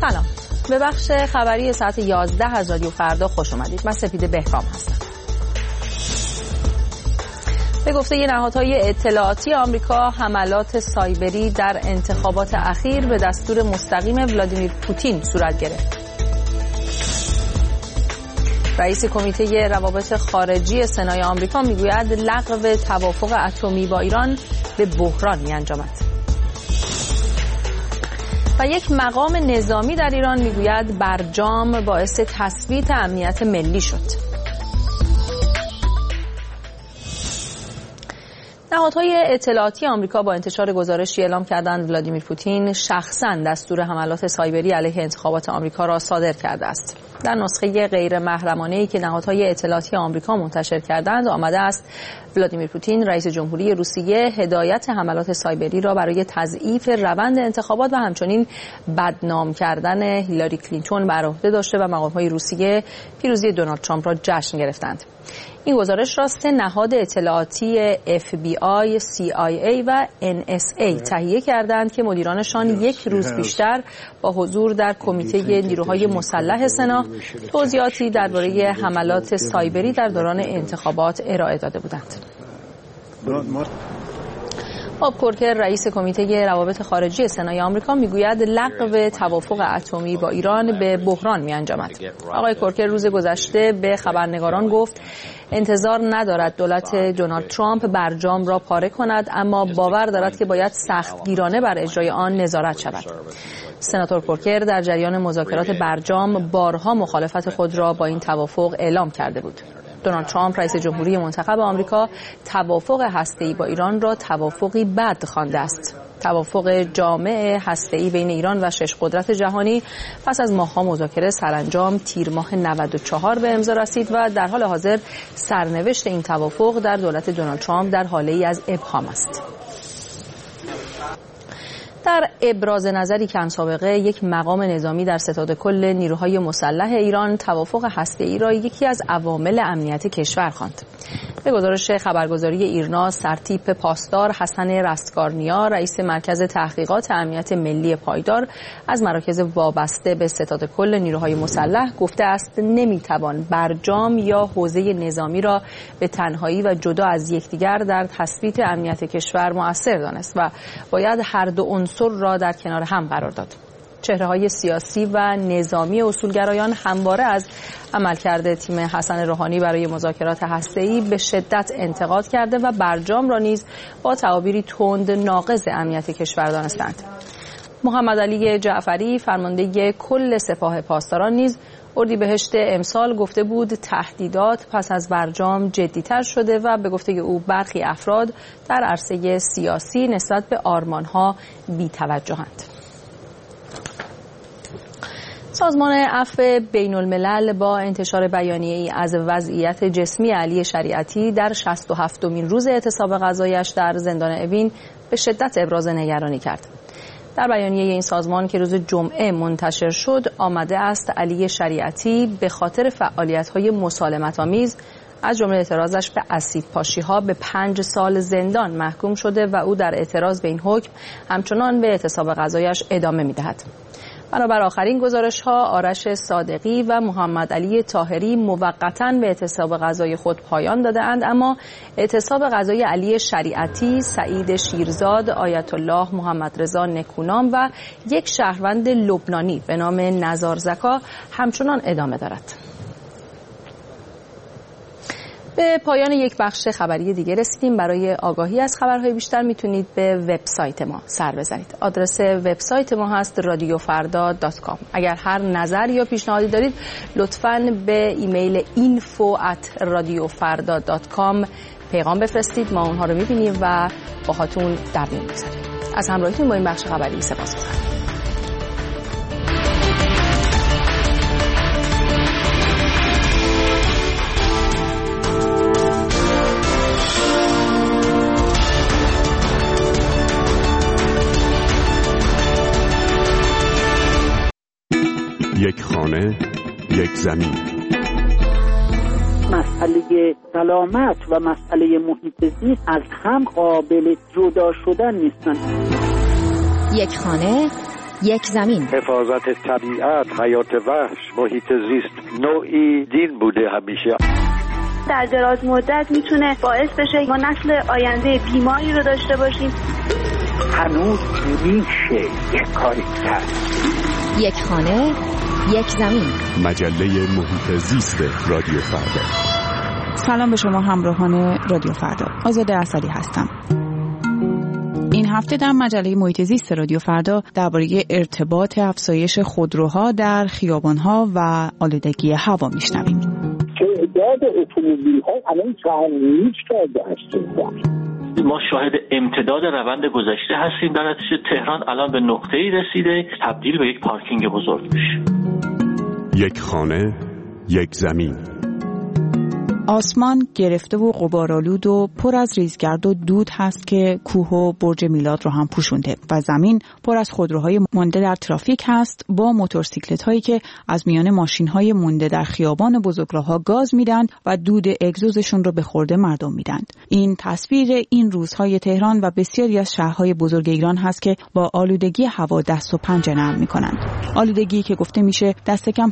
سلام، به بخش خبری ساعت 11 از رادیو فردا خوش اومدید. من سپیده بهرام هستم. به گفته نهادهای اطلاعاتی آمریکا، حملات سایبری در انتخابات اخیر به دستور مستقیم ولادیمیر پوتین صورت گرفت. رئیس کمیته روابط خارجی سنای آمریکا میگوید لغو توافق اتمی با ایران به بحران می‌انجامد. و یک مقام نظامی در ایران میگوید برجام باعث تثبیت امنیت ملی شد. نهادهای اطلاعاتی آمریکا با انتشار گزارشی اعلام کردند ولادیمیر پوتین شخصاً دستور حملات سایبری علیه انتخابات آمریکا را صادر کرده است. در نسخه غیر محرمانه‌ای که نهادهای اطلاعاتی آمریکا منتشر کردند آمده است ولادیمیر پوتین رئیس جمهوری روسیه هدایت حملات سایبری را برای تضعیف روند انتخابات و همچنین بدنام کردن هیلاری کلینتون بر عهده داشته و مقام‌های روسیه پیروزی دونالد ترامپ را جشن گرفتند. این گزارش را 3 نهاد اطلاعاتی FBI، CIA و NSA تهیه کردند که مدیرانشان یک روز بیشتر با حضور در کمیته نیروهای مسلح سنا توضیحاتی درباره حملات سایبری در دوران انتخابات ارائه داده بودند. باب کورکر رئیس کمیته روابط خارجی سنای آمریکا میگوید لغو توافق اتمی با ایران به بحران می‌انجامد. آقای کورکر روز گذشته به خبرنگاران گفت انتظار ندارد دولت دونالد ترامپ برجام را پاره کند، اما باور دارد که باید سختگیرانه بر اجرای آن نظارت شود. سناتور کورکر در جریان مذاکرات برجام بارها مخالفت خود را با این توافق اعلام کرده بود. دونالد ترامپ رئیس جمهوری منتخب آمریکا توافق هسته‌ای با ایران را توافقی بد خوانده است. توافق جامع هسته‌ای بین ایران و 6 قدرت جهانی پس از ماه‌ها مذاکره سرانجام تیر ماه 94 به امضا رسید و در حال حاضر سرنوشت این توافق در دولت دونالد ترامپ در حاله‌ای از ابهام است. در ابراز نظری کم سابقه یک مقام نظامی در ستاد کل نیروهای مسلح ایران توافق هسته‌ای را یکی از عوامل امنیت کشور خواند. به گزارش خبرگزاری ایرنا، سرتیپ پاسدار حسن رستگارنیا رئیس مرکز تحقیقات امنیت ملی پایدار از مراکز وابسته به ستاد کل نیروهای مسلح گفته است نمیتوان برجام یا حوزه نظامی را به تنهایی و جدا از یکدیگر در تثبیت امنیت کشور مؤثر دانست و باید هر دو عنصر را در کنار هم قرار داد. چهره‌های سیاسی و نظامی اصولگرایان همواره از عملکرد تیم حسن روحانی برای مذاکرات هسته‌ای به شدت انتقاد کرده و برجام را نیز با تعابیری تند ناقض امنیت کشور دانستند. محمد علی جعفری فرمانده کل سپاه پاسداران نیز اردیبهشت امسال گفته بود تهدیدات پس از برجام جدی‌تر شده و به گفته او برخی افراد در عرصه سیاسی نسبت به آرمان‌ها بی‌توجه‌اند. سازمان عفو بین‌الملل با انتشار بیانیه‌ای از وضعیت جسمی علی شریعتی در 67مین روز اعتصاب غذایش در زندان اوین به شدت ابراز نگرانی کرد. در بیانیه این سازمان که روز جمعه منتشر شد آمده است علی شریعتی به خاطر فعالیت‌های مسالمت‌آمیز از جمله اعتراضش به اسیدپاشی‌ها به 5 سال زندان محکوم شده و او در اعتراض به این حکم همچنان به اعتصاب غذایش ادامه می‌دهد. بنابر آخرین گزارش‌ها آرش صادقی و محمد علی طاهری موقتاً به اعتصاب غذای خود پایان داده‌اند، اما اعتصاب غذای علی شریعتی، سعید شیرزاد، آیت الله محمد رضا نکونام و یک شهروند لبنانی به نام نزار زکا همچنان ادامه دارد. به پایان یک بخش خبری دیگه رسیدیم. برای آگاهی از خبرهای بیشتر میتونید به وبسایت ما سر بزنید. آدرس وبسایت ما هست radiofarda.com. اگر هر نظر یا پیشنهادی دارید لطفاً به ایمیل info@radiofarda.com پیغام بفرستید. ما اونها رو میبینیم و باهاتون در میون میذاریم. از همراهیتون با این بخش خبری سپاسگزارم. یک خانه، یک زمین. مسئله سلامت و مسئله محیط زیست از هم قابل جدا شدن نیستن. یک خانه، یک زمین. حفاظت طبیعت، حیات وحش، محیط زیست نوعی دین بوده همیشه. در دراز مدت میتونه باعث بشه ما نسل آینده بیماری رو داشته باشیم. هنوز میشه یک کاری کرد. یک خانه، یک زمین. مجله محیط زیست رادیو فردا. سلام به شما همراهان رادیو فردا. آزاده اسدی هستم. این هفته در مجله محیط زیست رادیو فردا درباره ارتباط افزایش خودروها در خیابان‌ها و آلودگی هوا میشنویم. تعداد اتومبیل‌ها الان تغییر کرده است. ما شاهد امتداد روند گذشته هستیم. در نتیجه تهران الان به نقطه‌ای رسیده تبدیل به یک پارکینگ بزرگ میشه. یک خانه، یک زمین. آسمان گرفته و غبارآلود و پر از ریزگرد و دود هست که کوه و برج میلاد رو هم پوشونده و زمین پر از خودروهای مونده در ترافیک هست با موتورسیکلت‌هایی که از میان ماشین‌های مونده در خیابان بزرگراه‌ها گاز میدن و دود اگزوزشون رو به خورده مردم میدن. این تصویر این روزهای تهران و بسیاری از شهرهای بزرگ ایران هست که با آلودگی هوا دست و پنجه نرم می‌کنند. آلودگی که گفته میشه دست کم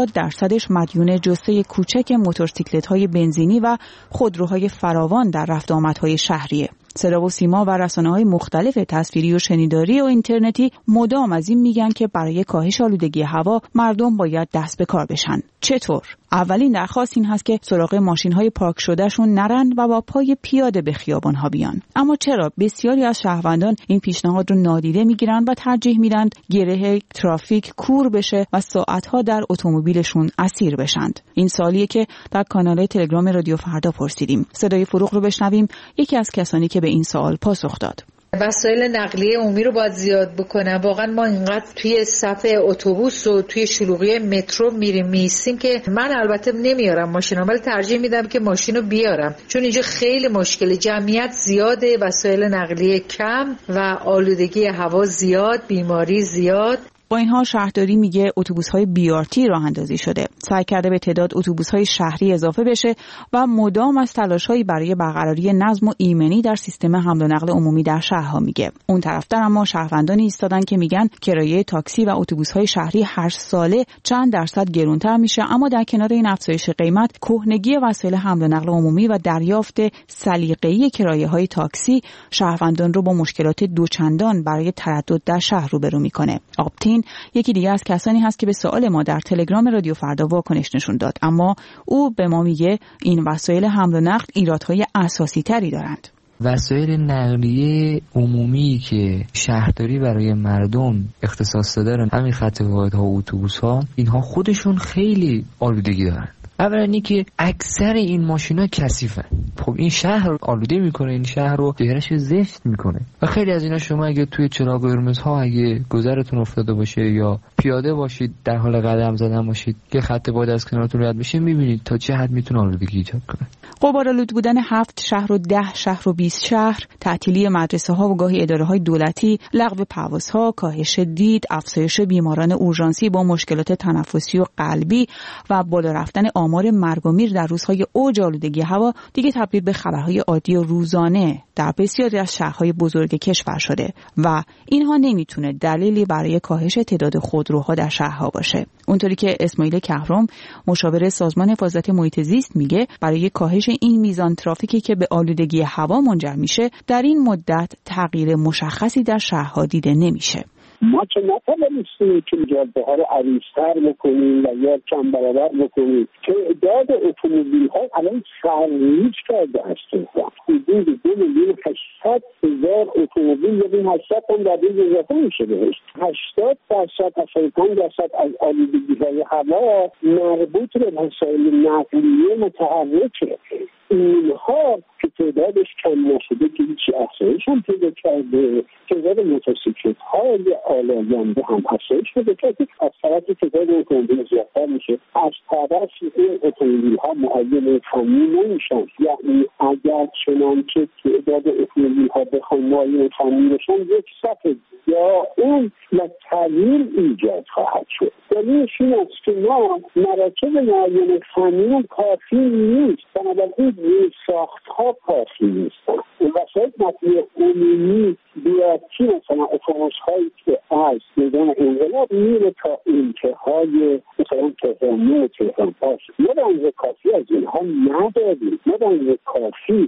80% مدیون جثه کوچک موتورسیکلت‌های بنزینی و خودروهای فراوان در رفت آمدهای شهریه. صدا و سیما و رسانه‌های مختلف تصویری و شنیداری و اینترنتی مدام از این میگن که برای کاهش آلودگی هوا مردم باید دست به کار بشن. چطور؟ اولین درخواست این هست که سراغ ماشین‌های پارک شدهشون نرن و با پای پیاده به خیابان‌ها بیان. اما چرا بسیاری از شهروندان این پیشنهاد رو نادیده میگیرن و ترجیح میدن گره ترافیک کور بشه و ساعت‌ها در اتومبیلشون اسیر بشند؟ این سوالیه که در کانال تلگرام رادیو فردا پرسیدیم. صدای فروغ رو بشنویم، یکی از کسانی که به این سوال پاسخ داد. وسایل نقلیه عمومی رو باید زیاد بکنن. واقعا ما اینقدر توی صف اتوبوس و توی شلوغی مترو میستیم که من البته نمیارم ماشینم، ولی ترجیح میدم که ماشینو بیارم، چون اینجا خیلی مشکل، جمعیت زیاده، وسایل نقلیه کم و آلودگی هوا زیاد، بیماری زیاد. با اینها شهرداری میگه اتوبوس‌های BRT راه اندازی شده. سعی کرده به تعداد اتوبوس‌های شهری اضافه بشه و مدام از تلاش‌هایی برای برقراری نظم و ایمنی در سیستم حمل و نقل عمومی در شهرها میگه. اون طرف‌تر اما شهروندانی ایستادن که میگن کرایه تاکسی و اتوبوس‌های شهری هر ساله چند درصد گرانتر میشه، اما در کنار این افزایش قیمت، کهنگی وسایل حمل و نقل عمومی و دریافت سلیقه‌ای کرایه‌های تاکسی شهروندان رو با مشکلات دوچندان برای تردد در شهر روبرو میکنه. آپتین یکی دیگه از کسانی هست که به سوال ما در تلگرام رادیو فردا واکنش نشون داد، اما او به ما میگه این وسایل حمل و نقل ایرادهای اساسی تری دارند. وسایل نقلیه عمومی که شهرداری برای مردم اختصاص داره، همین خط واحدها و اتوبوس‌ها، اینها خودشون خیلی آلودگی دارن. اولا اینکه اکثر این ماشینا کثیفن. خب این شهر آلوده میکنه، این شهر رو چهرهش زشت میکنه و خیلی از اینا شما اگه توی چراغ قرمزها اگه گذرتون افتاده باشه یا پیاده باشید در حال قدم زدن باشید که خط باید از کنارتون رد بشه، میبینید تا چه حد میتونه آلودگی ایجاد کنه. غبارآلود بودن 7 شهر و 10 شهر و 20 شهر، تعطیلی مدرسه ها و گاهی اداره های دولتی، لغو پروازها، کاهش دید، افزایش بیماران اورژانسی با مشکلات تنفسی و قلبی و بالا رفتن آمار مرگ و میر در روزهای اوج آلودگی هوا دیگه تبدیل به خبرهای عادی و روزانه در بسیاری از شهرهای بزرگ کشور شده و اینها نمیتونه دلیلی برای کاهش تعداد خودروها در شهرها باشه. اونطوری که اسماعیل کهرم مشاور سازمان حفاظت محیط زیست میگه برای کاهش این میزان ترافیکی که به آلودگی هوا منجر میشه در این مدت تغییر مشخصی در شهرها دیده نمیشه. ما که نتوانستیم که جاده‌ها رو عریض‌تر بکنیم و یا کم برابر بکنیم. تعداد اتومبیل‌ها الان تغییر کرده است. حدود 2,800,000 اتومبیل یا 800 هم در روز اضافه میشه بهش. 80% تا 85% از آلودگی‌های هوا مربوط به وسایل نقلیه متحرکه. اینها که تعدادش کم نشده که هیچی افزایش هم پیدا کرده، تعداد موتورسیکلت‌های آلاینده هم افزایش پیدا کرده، از طرف تعداد اتومبیل زیادتر میشه، از طرف این اتومبیل‌ها معین فنی نمیشن. یعنی اگر چنانچه تعداد اتومبیل‌ها بخوان معین فنی بشن، یک صف یا اون و تغییر ایجاد خواهد شد. دلیلش این است که ما مراکز معین فنی کافی نیست، بنابراین ساخت‌ها کافی نیستن. وسایل نقلیه عمومی به زیادتی مثلا اتوبوس هایی که از میدان انقلاب میره تا انتهای مثلا تهران و تهران پاس، ما بنز کافی از اینها نداریم، ما بنز کافی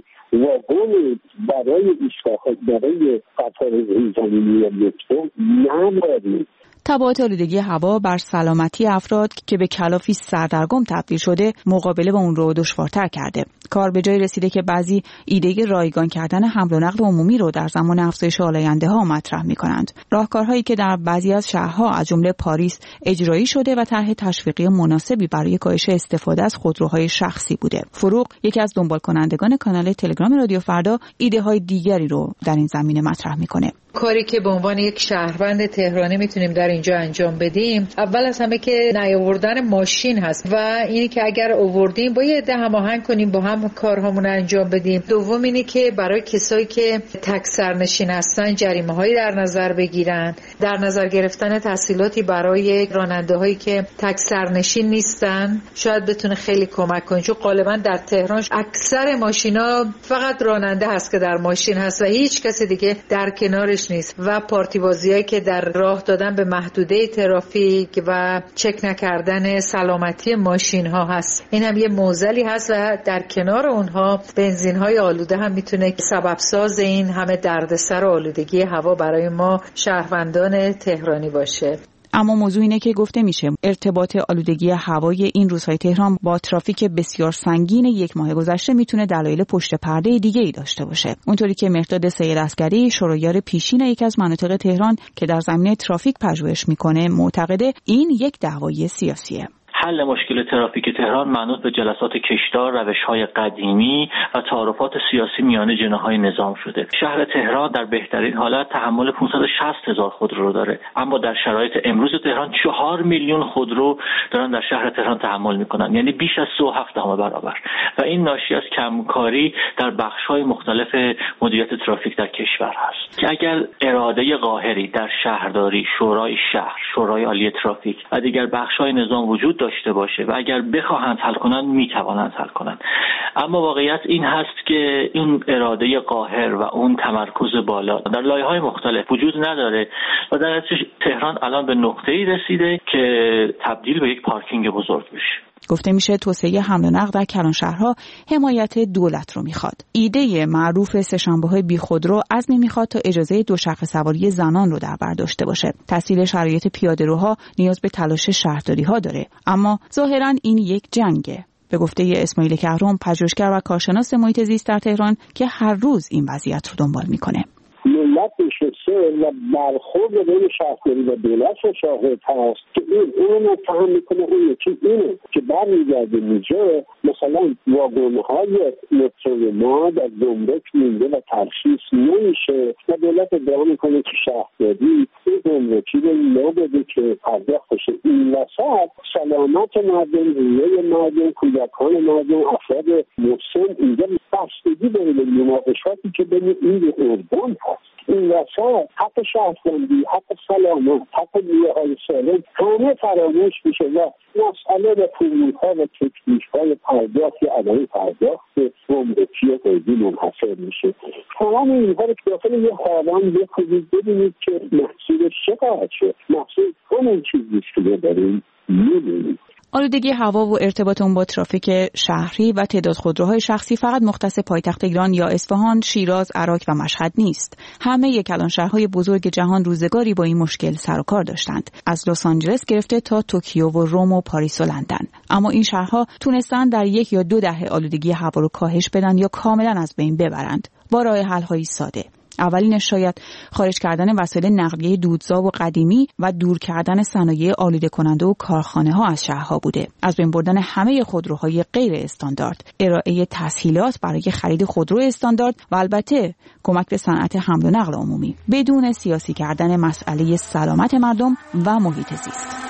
واگن برای ایستگاه برای قطار زیرزمینی یا مترو نداریم. تبعات آلودگی هوا بر سلامتی افراد که به کلافی سردرگم تبدیل شده مقابله با اون رو دشوارتر کرده. کار به جای رسیده که بعضی ایده رایگان کردن حمل و نقل عمومی رو در زمان افزایش آلاینده ها مطرح می‌کنند. راهکارهایی که در بعضی از شهرها از جمله پاریس اجرایی شده و طرح تشویقی مناسبی برای کاهش استفاده از خودروهای شخصی بوده. فروغ یکی از دنبال کنندگان کانال تلگرام رادیو فردا ایده‌های دیگری رو در این زمینه مطرح می‌کنه. کاری که به عنوان یک شهروند تهرانی میتونیم در اینجا انجام بدیم، اول از همه که نیاوردن ماشین هست و اینی که اگر آوردیم با یه عده هماهنگ کنیم با هم کارهامون انجام بدیم. دوم اینی که برای کسایی که تک سرنشین هستن جریمه‌هایی در نظر بگیرن، در نظر گرفتن تسهیلاتی برای راننده‌هایی که تک سرنشین نیستن شاید بتونه خیلی کمک کنه، چون غالبا در تهران اکثر ماشینا فقط راننده هست که در ماشین هست و هیچ کسی دیگه در کنارش نیست و پارتی بازیایی که در راه دادن به محدوده ترافیک و چک نکردن سلامتی ماشین ها هست. این هم یه معضلی هست و در کنار اونها بنزین های آلوده هم میتونه سبب ساز این همه دردسر و آلودگی هوا برای ما شهروندان تهرانی باشه. اما موضوع اینه که گفته میشه ارتباط آلودگی هوای این روزهای تهران با ترافیک بسیار سنگین یک ماه گذشته میتونه دلایل پشت پرده دیگه‌ای داشته باشه. اونطوری که مهرداد سید عسگری شورایار پیشین یکی از مناطق تهران که در زمینه ترافیک پژوهش میکنه معتقده این یک دعوای سیاسیه. حل مشکل ترافیک تهران منوط به جلسات کشدار، روش‌های قدیمی و تعارفات سیاسی میان جناح‌های نظام شده. شهر تهران در بهترین حالت تحمل 560,000 خودرو رو داره، اما در شرایط امروز تهران 4 میلیون خودرو دارن در شهر تهران تحمل میکنن، یعنی بیش از 3.7 برابر، و این ناشی از کمکاری در بخش‌های مختلف مدیریت ترافیک در کشور هست که اگر اراده قاهری در شهرداری، شورای شهر، شورای عالی ترافیک و دیگر بخش‌های نظام وجود داشته باشه و اگر بخواهند حل کنند میتوانند حل کنند، اما واقعیت این هست که این اراده قاهر و اون تمرکز بالا در لایه‌های مختلف وجود نداره و در نتیجه تهران الان به نقطه‌ای رسیده که تبدیل به یک پارکینگ بزرگ بشه. گفته میشه توسعه حمل و نقل در کلانشهرها حمایت دولت رو میخواد. ایده معروف سه‌شنبه‌های بیخودرو عزمی میخواد تا اجازه دوچرخه سواری زنان رو در بر داشته باشه. تسهیل شرایط پیاده‌روها نیاز به تلاش شهرداری‌ها داره، اما ظاهراً این یک جنگه. به گفته اسماعیل کهرم، پژوهشگر و کارشناس محیط زیست در تهران که هر روز این وضعیت رو دنبال میکنه. ملت نشسته و برخورد بین شهرداری و دولت رو شاهد هست که این متهم میکنه اون یکی اینه که برمیگرده اینجا مثلا واگن‌های مترو ما در گمرک مونده و ترخیص نمیشه و دولت ادعا میکنه که شهرداری این گمرکی رو نبوده که پرداخت بشه. این وسط سلامت مردم، رویه مردم، کودکان مردم، افراد مسن اینجا بستگی داره به مناقشاتی که بین این دو ارگان هست. این وسط حق شهروندی، حق سلامت، حق نیروهای سالم همه فراموش میشه و مسئله به فرمول‌ها و تکنیک‌های پرداخت یا عدم پرداخت گمرکی و قیدی منحصر میشه. تمام اینها رو داخل یه حالان بکنید ببینید که محصولش چقدر شد. محصول همون چیزیست که داریم می‌بینید. آلودگی هوا و ارتباط اون با ترافیک شهری و تعداد خودروهای شخصی فقط مختص پایتخت ایران یا اصفهان، شیراز، عراق و مشهد نیست. همه کلانشهرهای بزرگ جهان روزگاری با این مشکل سر و کار داشتند، از لس آنجلس گرفته تا توکیو و روم و پاریس و لندن. اما این شهرها تونستن در 1 یا 2 دهه آلودگی هوا رو کاهش بدن یا کاملا از بین ببرند با راه حل‌های ساده. اولینش شاید خارج کردن وسایل نقلیه دودزا و قدیمی و دور کردن صنایع آلوده کننده و کارخانه ها از شهرها بوده. از بین بردن همه خودروهای غیر استاندارد، ارائه تسهیلات برای خرید خودرو استاندارد و البته کمک به صنعت حمل و نقل عمومی بدون سیاسی کردن مسئله سلامت مردم و محیط زیست.